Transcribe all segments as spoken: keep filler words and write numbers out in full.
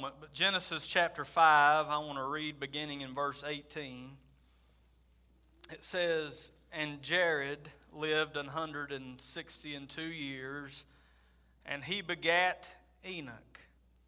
moment, but Genesis chapter five, I want to read beginning in verse eighteen. It says, "And Jared lived an hundred and sixty and two years, and he begat Enoch.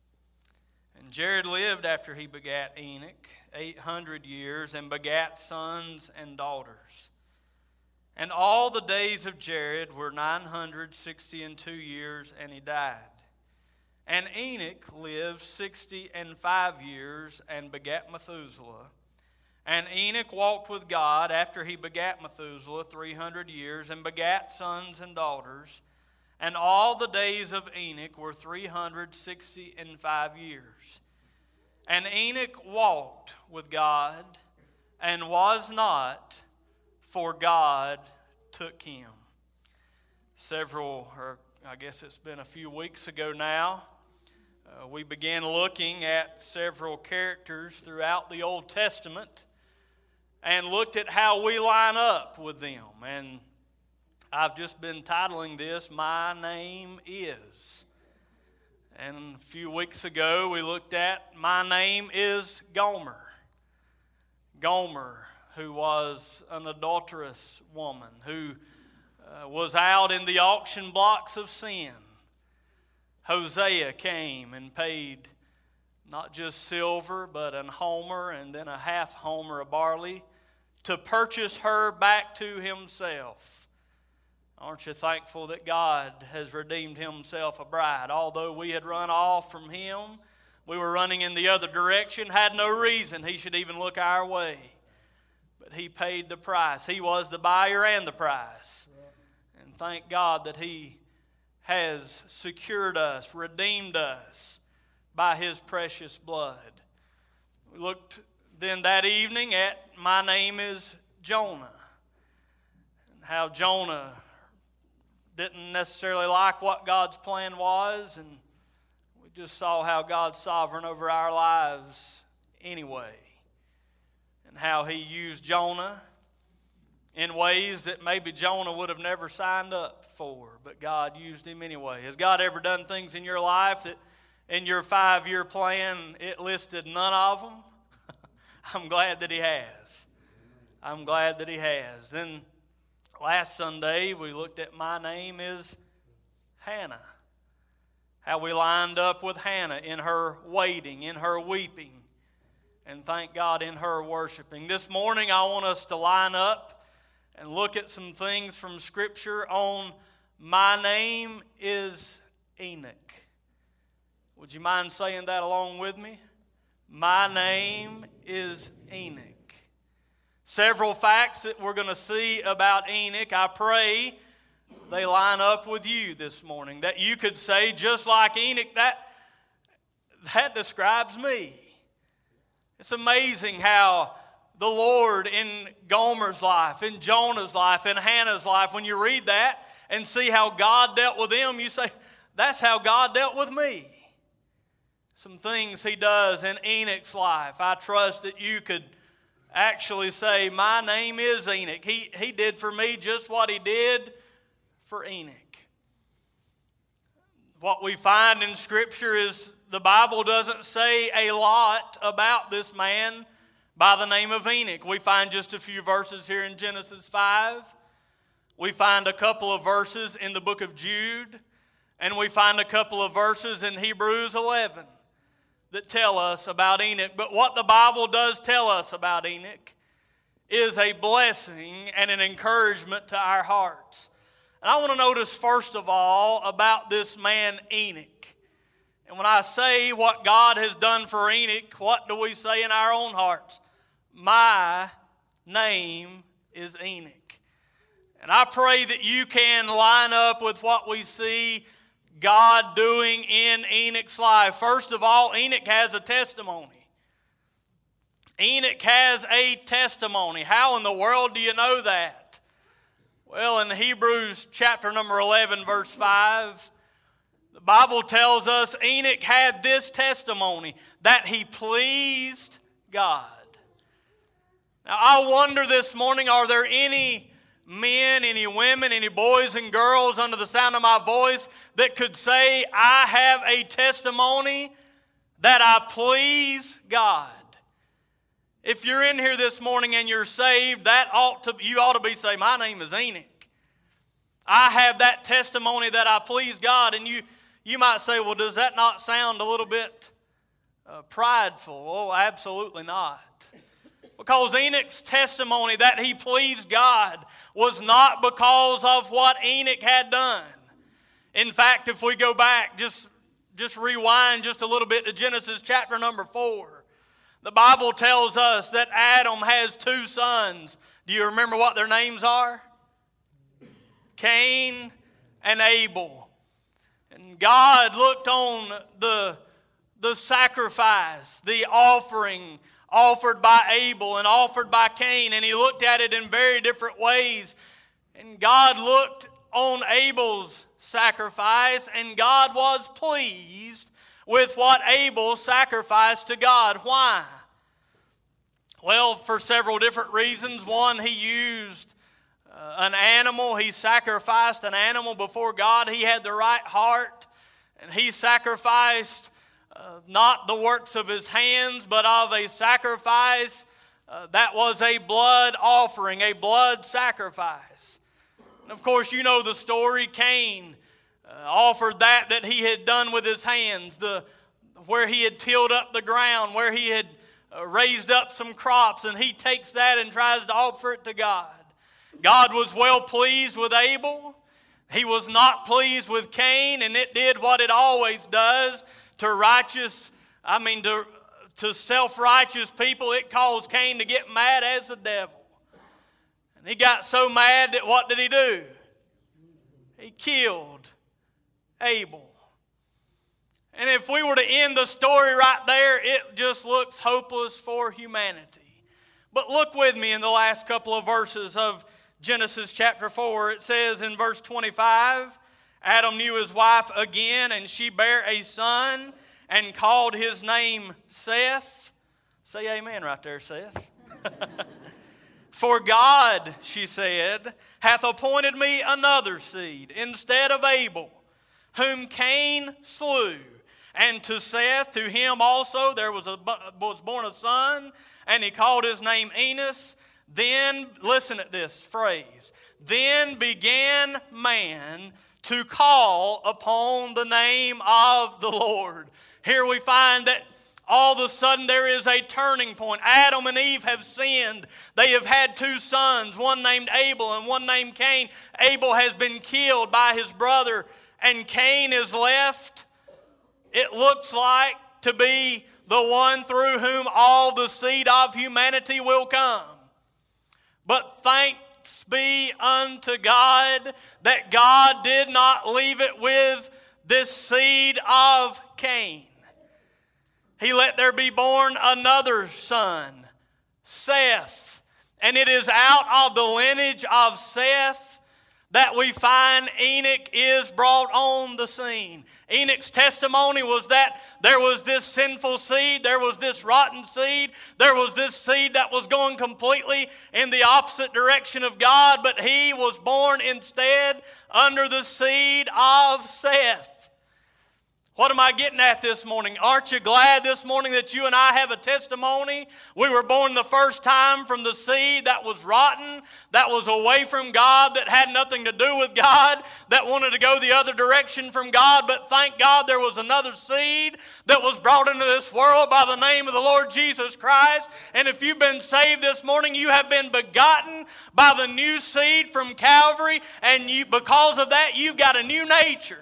And Jared lived after he begat Enoch eight hundred years, and begat sons and daughters. And all the days of Jared were nine hundred sixty and two years, and he died. And Enoch lived sixty and five years, and begat Methuselah. And Enoch walked with God after he begat Methuselah three hundred years, and begat sons and daughters. And all the days of Enoch were three hundred sixty and five years. And Enoch walked with God, and was not, for God took him." Several, or I guess it's been a few weeks ago now, uh, we began looking at several characters throughout the Old Testament and looked at how we line up with them. And I've just been titling this, "My Name Is." And a few weeks ago we looked at "My Name Is Gomer." Gomer, who was an adulterous woman, who uh, was out in the auction blocks of sin. Hosea came and paid not just silver, but an homer and then a half homer of barley to purchase her back to himself. Aren't you thankful that God has redeemed himself a bride? Although we had run off from him, we were running in the other direction, had no reason he should even look our way. But he paid the price. He was the buyer and the price. And thank God that he has secured us, redeemed us by his precious blood. We looked then that evening at "My Name Is Jonah," and how Jonah didn't necessarily like what God's plan was, and we just saw how God's sovereign over our lives anyway, and how he used Jonah in ways that maybe Jonah would have never signed up for, but God used him anyway. Has God ever done things in your life that in your five-year plan it listed none of them? I'm glad that he has. I'm glad that he has. Then last Sunday we looked at "My Name Is Hannah." How we lined up with Hannah in her waiting, in her weeping, and thank God in her worshiping. This morning I want us to line up and look at some things from Scripture on "My Name Is Enoch." Would you mind saying that along with me? My name is Enoch. Several facts that we're going to see about Enoch. I pray they line up with you this morning, that you could say, just like Enoch, that, that describes me. It's amazing how the Lord in Gomer's life, in Jonah's life, in Hannah's life, when you read that and see how God dealt with them, you say, that's how God dealt with me. Some things he does in Enoch's life. I trust that you could actually say, "My name is Enoch." He, he did for me just what he did for Enoch. What we find in Scripture is the Bible doesn't say a lot about this man by the name of Enoch. We find just a few verses here in Genesis five. We find a couple of verses in the book of Jude. And we find a couple of verses in Hebrews eleven that tell us about Enoch. But what the Bible does tell us about Enoch is a blessing and an encouragement to our hearts. And I want to notice first of all about this man Enoch. And when I say what God has done for Enoch, what do we say in our own hearts? My name is Enoch. And I pray that you can line up with what we see God doing in Enoch's life. First of all, Enoch has a testimony. Enoch has a testimony. How in the world do you know that? Well, in Hebrews chapter number eleven, verse five, the Bible tells us Enoch had this testimony, that he pleased God. Now, I wonder this morning, are there any men, any women, any boys and girls under the sound of my voice that could say, I have a testimony that I please God. If you're in here this morning and you're saved, that ought to you ought to be saying, my name is Enoch. I have that testimony that I please God. And you, you might say, well, does that not sound a little bit uh, prideful? Oh, absolutely not. Because Enoch's testimony that he pleased God was not because of what Enoch had done. In fact, if we go back, just, just rewind just a little bit to Genesis chapter number four. The Bible tells us that Adam has two sons. Do you remember what their names are? Cain and Abel. And God looked on the, the sacrifice, the offering offered by Abel and offered by Cain, and he looked at it in very different ways. And God looked on Abel's sacrifice, and God was pleased with what Abel sacrificed to God. Why? Well, for several different reasons. One, he used uh, an animal. He sacrificed an animal before God. He had the right heart, and he sacrificed uh, not the works of his hands, but of a sacrifice uh, that was a blood offering, a blood sacrifice. And of course, you know the story. Cain Uh, offered that that he had done with his hands, the where he had tilled up the ground, where he had uh, raised up some crops, and he takes that and tries to offer it to God. God was well pleased with Abel. He was not pleased with Cain, and it did what it always does to righteous, I mean to, to self-righteous people. It caused Cain to get mad as the devil. And he got so mad that what did he do? He killed Abel. And if we were to end the story right there, it just looks hopeless for humanity. But look with me in the last couple of verses of Genesis chapter four. It says in verse twenty-five, Adam knew his wife again, and she bare a son and called his name Seth. Say amen right there, Seth. For God, she said, hath appointed me another seed instead of Abel, whom Cain slew. And to Seth, to him also there was, a, was born a son, and he called his name Enos. Then, listen at this phrase, then began man to call upon the name of the Lord. Here we find that all of a sudden there is a turning point. Adam and Eve have sinned. They have had two sons, one named Abel and one named Cain. Abel has been killed by his brother, and Cain is left, it looks like, to be the one through whom all the seed of humanity will come. But thanks be unto God that God did not leave it with this seed of Cain. He let there be born another son, Seth. And it is out of the lineage of Seth that we find Enoch is brought on the scene. Enoch's testimony was that there was this sinful seed, there was this rotten seed, there was this seed that was going completely in the opposite direction of God, but he was born instead under the seed of Seth. What am I getting at this morning? Aren't you glad this morning that you and I have a testimony? We were born the first time from the seed that was rotten, that was away from God, that had nothing to do with God, that wanted to go the other direction from God. But thank God there was another seed that was brought into this world by the name of the Lord Jesus Christ. And if you've been saved this morning, you have been begotten by the new seed from Calvary, and you, because of that, you've got a new nature.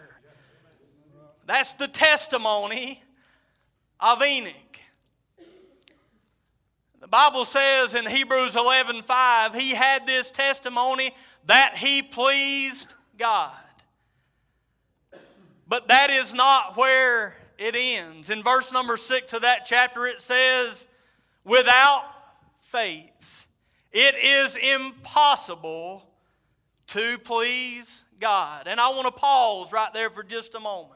That's the testimony of Enoch. The Bible says in Hebrews eleven five, he had this testimony that he pleased God. But that is not where it ends. In verse number six of that chapter it says, without faith, it is impossible to please God. And I want to pause right there for just a moment.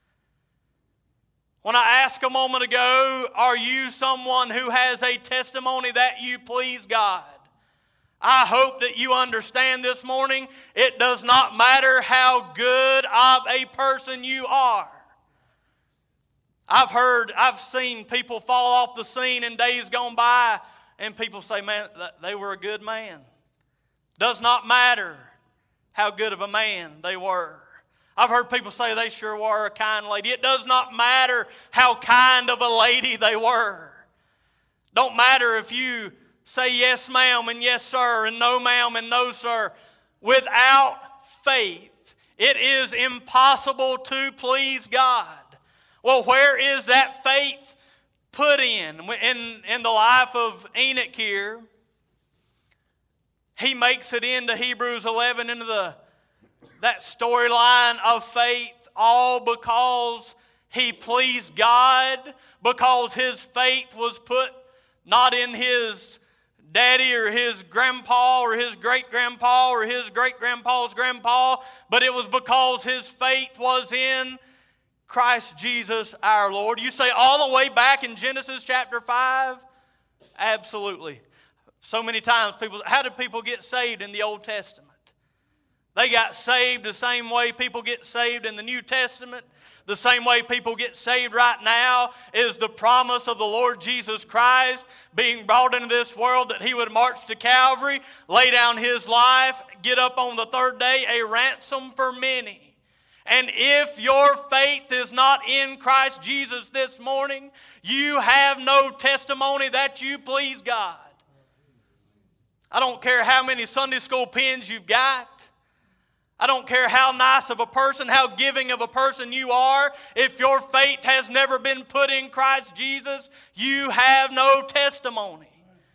When I asked a moment ago, are you someone who has a testimony that you please God? I hope that you understand this morning, it does not matter how good of a person you are. I've heard, I've seen people fall off the scene in days gone by, and people say, man, they were a good man. Does not matter how good of a man they were. I've heard people say they sure were a kind lady. It does not matter how kind of a lady they were. Don't matter if you say yes ma'am and yes sir and no ma'am and no sir. Without faith, it is impossible to please God. Well, where is that faith put in? In, in the life of Enoch here, he makes it into Hebrews eleven, into the that storyline of faith, all because he pleased God, because his faith was put not in his daddy or his grandpa or his great-grandpa or his great-grandpa's grandpa, but it was because his faith was in Christ Jesus our Lord. You say all the way back in Genesis chapter five? Absolutely. So many times people, how did people get saved in the Old Testament? They got saved the same way people get saved in the New Testament. The same way people get saved right now is the promise of the Lord Jesus Christ being brought into this world, that he would march to Calvary, lay down his life, get up on the third day, a ransom for many. And if your faith is not in Christ Jesus this morning, you have no testimony that you please God. I don't care how many Sunday school pens you've got. I don't care how nice of a person, how giving of a person you are. If your faith has never been put in Christ Jesus, you have no testimony.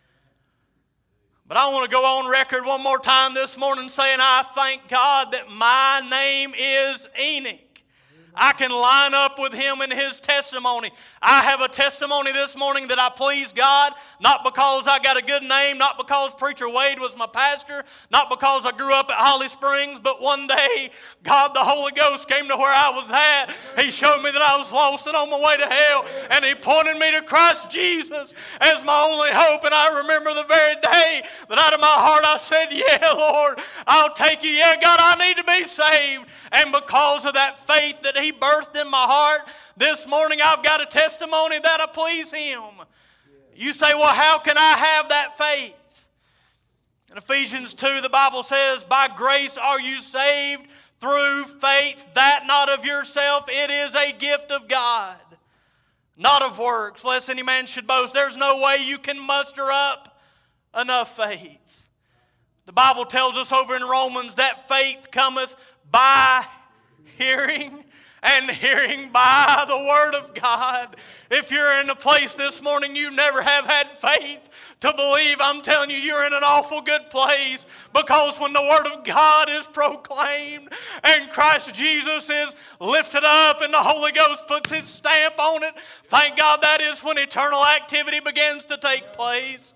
But I want to go on record one more time this morning saying I thank God that my name is Enoch. I can line up with him in his testimony. I have a testimony this morning that I please God, not because I got a good name, not because Preacher Wade was my pastor, not because I grew up at Holly Springs, but one day God the Holy Ghost came to where I was at. He showed me that I was lost and on my way to hell, and he pointed me to Christ Jesus as my only hope. And I remember the very day that out of my heart I said, yeah, Lord, I'll take you. Yeah, God, I need to be saved. And because of that faith that he birthed in my heart, this morning I've got a testimony that I please him. You say, well, how can I have that faith? In Ephesians two, the Bible says, by grace are you saved through faith, that not of yourself, it is a gift of God, not of works, lest any man should boast. There's no way you can muster up enough faith. The Bible tells us over in Romans that faith cometh by hearing, and hearing by the Word of God. If you're in a place this morning you never have had faith to believe, I'm telling you, you're in an awful good place, because when the Word of God is proclaimed and Christ Jesus is lifted up and the Holy Ghost puts his stamp on it, thank God, that is when eternal activity begins to take place.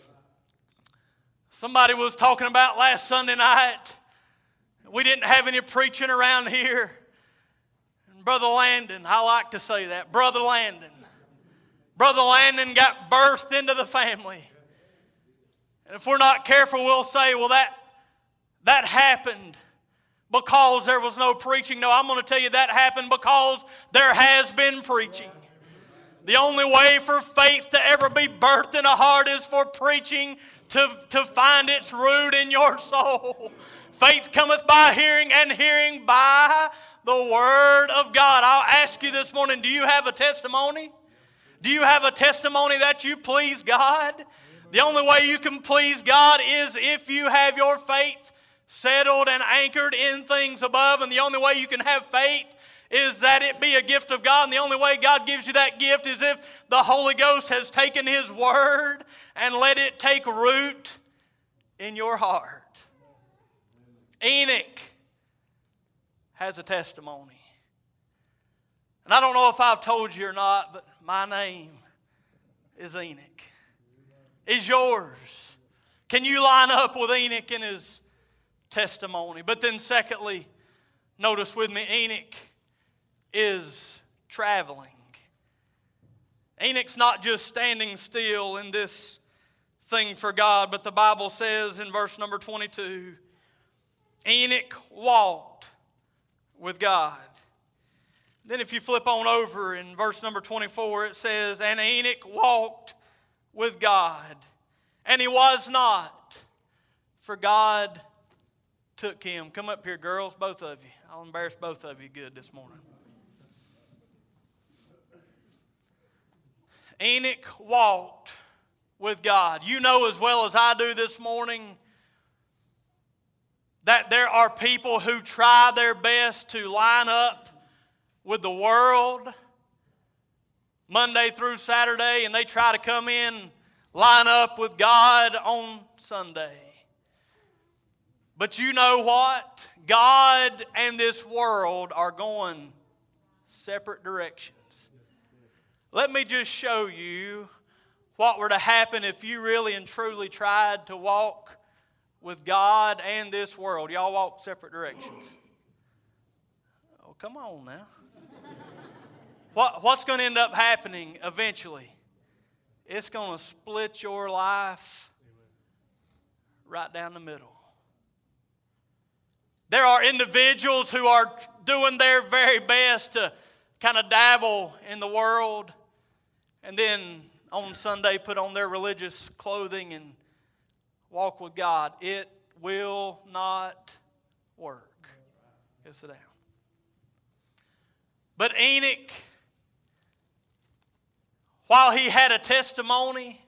Somebody was talking about last Sunday night, we didn't have any preaching around here. And Brother Landon, I like to say that, Brother Landon. Brother Landon got birthed into the family. And if we're not careful, we'll say, well, that, that happened because there was no preaching. No, I'm going to tell you that happened because there has been preaching. The only way for faith to ever be birthed in a heart is for preaching to, to find its root in your soul. Faith cometh by hearing, and hearing by the Word of God. I'll ask you this morning, do you have a testimony? Do you have a testimony that you please God? The only way you can please God is if you have your faith settled and anchored in things above. And the only way you can have faith is that it be a gift of God. And the only way God gives you that gift is if the Holy Ghost has taken his Word and let it take root in your heart. Enoch has a testimony. And I don't know if I've told you or not, but my name is Enoch. Is yours. Can you line up with Enoch in his testimony? But then secondly, notice with me, Enoch is traveling. Enoch's not just standing still in this thing for God, but the Bible says in verse number twenty-two, Enoch walked with God. Then if you flip on over in verse number twenty-four, it says, and Enoch walked with God, and he was not, for God took him. Come up here, girls, both of you. I'll embarrass both of you good this morning. Enoch walked with God. You know as well as I do this morning that there are people who try their best to line up with the world Monday through Saturday, and they try to come in, line up with God on Sunday. But you know what? God and this world are going separate directions. Let me just show you what were to happen if you really and truly tried to walk with God and this world. Y'all walk separate directions. Oh, come on now. What, what's going to end up happening eventually? It's going to split your life right down the middle. There are individuals who are doing their very best to kind of dabble in the world and then on Sunday put on their religious clothing and walk with God. It will not work. Go sit down. But Enoch, while he had a testimony,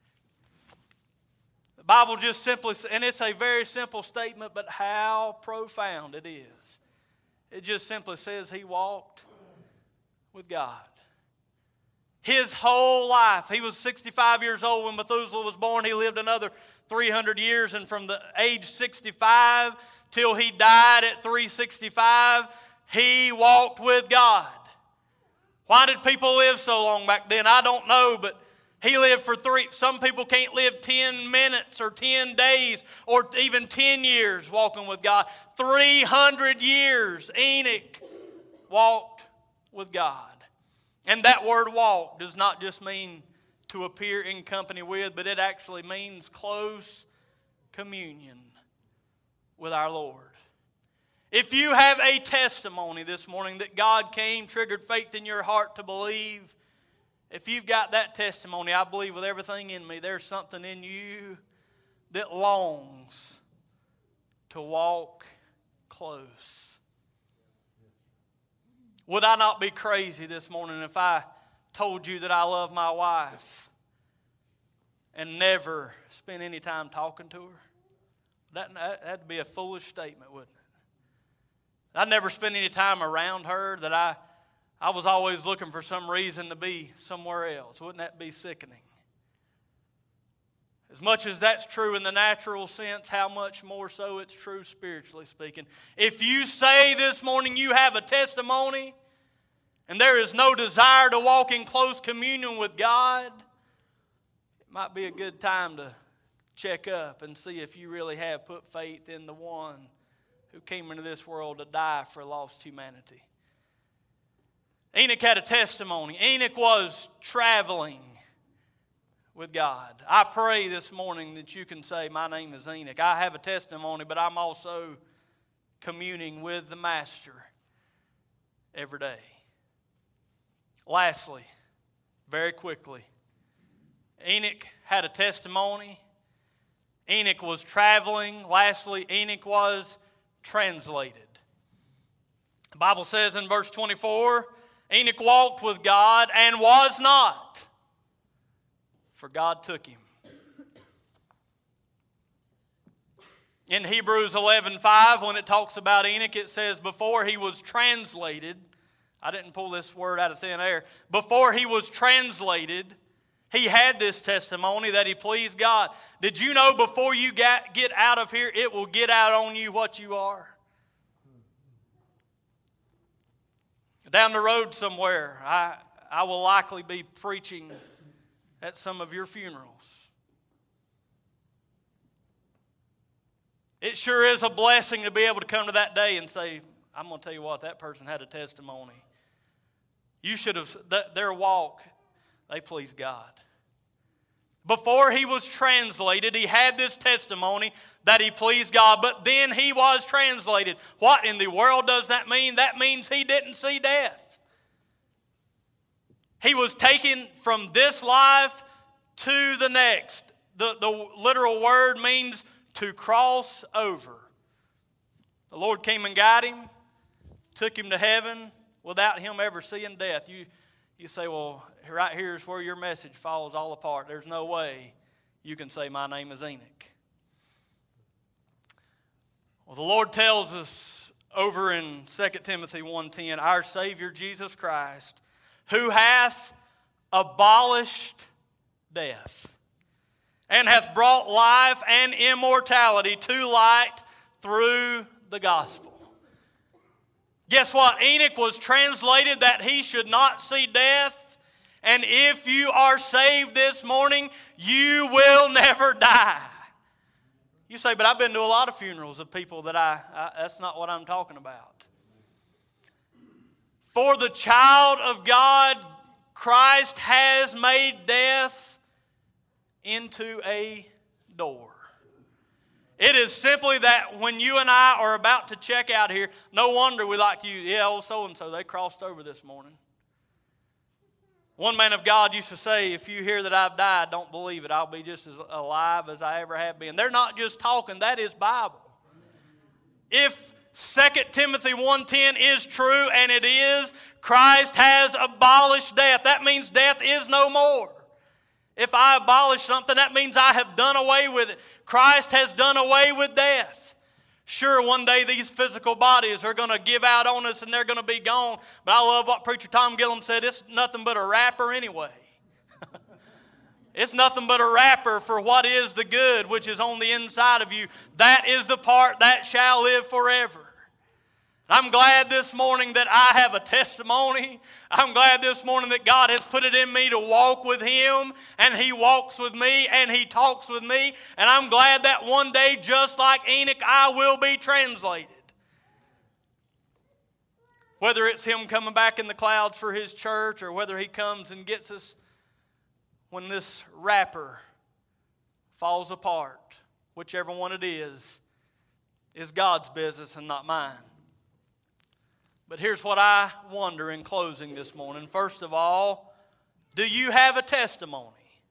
the Bible just simply, and it's a very simple statement, but how profound it is. It just simply says he walked with God. His whole life, he was sixty-five years old when Methuselah was born. He lived another three hundred years, and from the age sixty-five till he died at three sixty-five, he walked with God. Why did people live so long back then? I don't know, but he lived for three. Some people can't live ten minutes or ten days or even ten years walking with God. three hundred years Enoch walked with God. And that word walk does not just mean to appear in company with, but it actually means close communion with our Lord. If you have a testimony this morning that God came, triggered faith in your heart to believe, if you've got that testimony, I believe with everything in me, there's something in you that longs to walk close. Would I not be crazy this morning if I told you that I love my wife and never spent any time talking to her? That, that'd be a foolish statement, wouldn't it? I'd never spent any time around her, that I, I was always looking for some reason to be somewhere else. Wouldn't that be sickening? As much as that's true in the natural sense, how much more so it's true spiritually speaking. If you say this morning you have a testimony and there is no desire to walk in close communion with God, it might be a good time to check up and see if you really have put faith in the one who came into this world to die for lost humanity. Enoch had a testimony. Enoch was traveling with God. I pray this morning that you can say, my name is Enoch. I have a testimony, but I'm also communing with the Master every day. Lastly, very quickly, Enoch had a testimony. Enoch was traveling. Lastly, Enoch was translated. The Bible says in verse twenty-four, Enoch walked with God and was not, for God took him. In Hebrews eleven five, when it talks about Enoch, it says before he was translated, I didn't pull this word out of thin air, before he was translated, he had this testimony that he pleased God. Did you know before you got, get out of here, it will get out on you what you are? Down the road somewhere, I, I will likely be preaching at some of your funerals. It sure is a blessing to be able to come to that day and say, I'm going to tell you what, that person had a testimony. You should have, their walk, they pleased God. Before he was translated, he had this testimony that he pleased God, but then he was translated. What in the world does that mean? That means he didn't see death. He was taken from this life to the next. The, the literal word means to cross over. The Lord came and got him, took him to heaven without him ever seeing death. You, you say, well, right here is where your message falls all apart. There's no way you can say my name is Enoch. Well, the Lord tells us over in Second Timothy one ten, our Savior Jesus Christ, who hath abolished death, and hath brought life and immortality to light through the gospel. Guess what? Enoch was translated that he should not see death. And if you are saved this morning, you will never die. You say, but I've been to a lot of funerals of people that I, I that's not what I'm talking about. For the child of God, Christ has made death into a door. It is simply that when you and I are about to check out here, no wonder we like you, yeah, old so-and-so, they crossed over this morning. One man of God used to say, if you hear that I've died, don't believe it. I'll be just as alive as I ever have been. They're not just talking, that is Bible. If Second Timothy one ten is true, and it is, Christ has abolished death. That means death is no more. If I abolish something, that means I have done away with it. Christ has done away with death. Sure, one day these physical bodies are going to give out on us and they're going to be gone. But I love what Preacher Tom Gillum said. It's nothing but a wrapper anyway. It's nothing but a wrapper for what is the good which is on the inside of you. That is the part that shall live forever. I'm glad this morning that I have a testimony. I'm glad this morning that God has put it in me to walk with Him, and He walks with me, and He talks with me. And I'm glad that one day, just like Enoch, I will be translated. Whether it's Him coming back in the clouds for His church, or whether He comes and gets us when this wrapper falls apart, whichever one it is, is God's business and not mine. But here's what I wonder in closing this morning. First of all, do you have a testimony?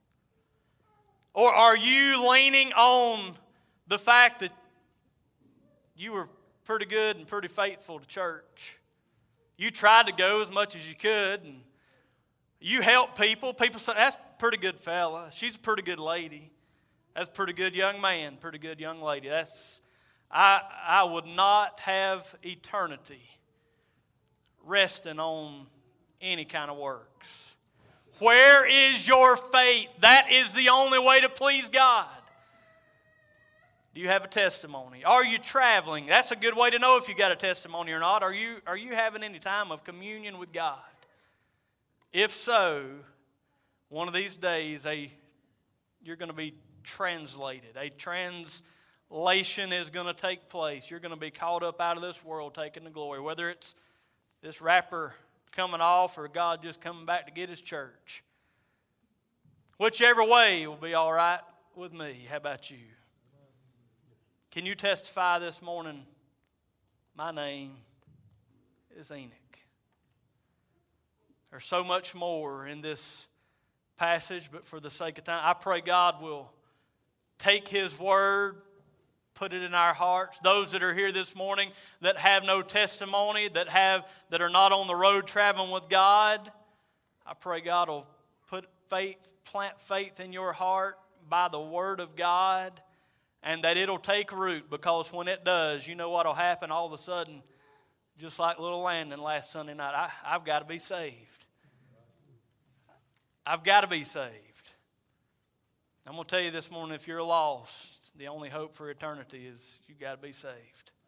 Or are you leaning on the fact that you were pretty good and pretty faithful to church? You tried to go as much as you could, and you helped people. People say, that's a pretty good fella. She's a pretty good lady. That's a pretty good young man, pretty good young lady. That's I, I would not have eternity resting on any kind of works. Where is your faith? That is the only way to please God. Do you have a testimony? Are you traveling? That's a good way to know if you got a testimony or not. Are you, are you having any time of communion with God? If so, one of these days a, you're going to be translated. A translation is going to take place. You're going to be caught up out of this world taking the glory. Whether it's this wrapper coming off or God just coming back to get His church. Whichever way will be all right with me. How about you? Can you testify this morning? My name is Enoch. There's so much more in this passage, but for the sake of time, I pray God will take His word, put it in our hearts. Those that are here this morning that have no testimony, that have that are not on the road traveling with God, I pray God will put faith, plant faith in your heart by the word of God, and that it'll take root, because when it does, you know what will happen all of a sudden, just like little Landon last Sunday night. I, I've got to be saved. I've got to be saved. I'm going to tell you this morning, if you're lost, the only hope for eternity is you've got to be saved.